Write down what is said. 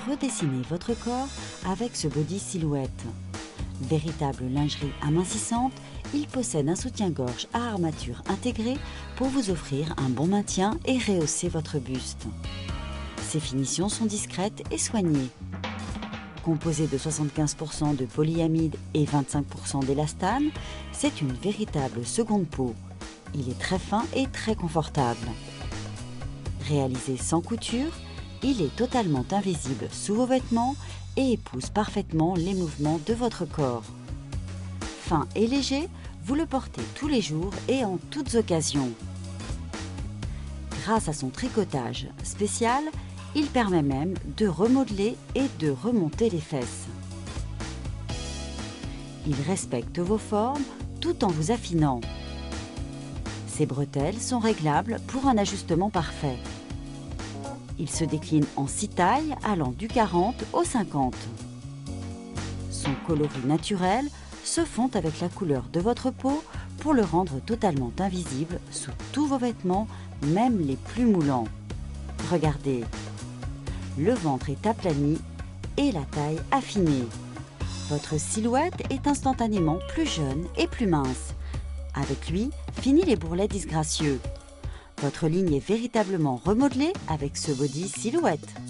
redessinez votre corps avec ce body silhouette. Véritable lingerie amincissante, il possède un soutien-gorge à armature intégrée pour vous offrir un bon maintien et rehausser votre buste. Ses finitions sont discrètes et soignées. Composé de 75% de polyamide et 25% d'élastane, c'est une véritable seconde peau. Il est très fin et très confortable. Réalisé sans couture, il est totalement invisible sous vos vêtements et épouse parfaitement les mouvements de votre corps. Fin et léger, vous le portez tous les jours et en toutes occasions. Grâce à son tricotage spécial, il permet même de remodeler et de remonter les fesses. Il respecte vos formes tout en vous affinant. Ses bretelles sont réglables pour un ajustement parfait. Il se décline en 6 tailles allant du 40 au 50. Son coloris naturel se fond avec la couleur de votre peau pour le rendre totalement invisible sous tous vos vêtements, même les plus moulants. Regardez, le ventre est aplani et la taille affinée. Votre silhouette est instantanément plus jeune et plus mince. Avec lui, fini les bourrelets disgracieux. Votre ligne est véritablement remodelée avec ce body silhouette.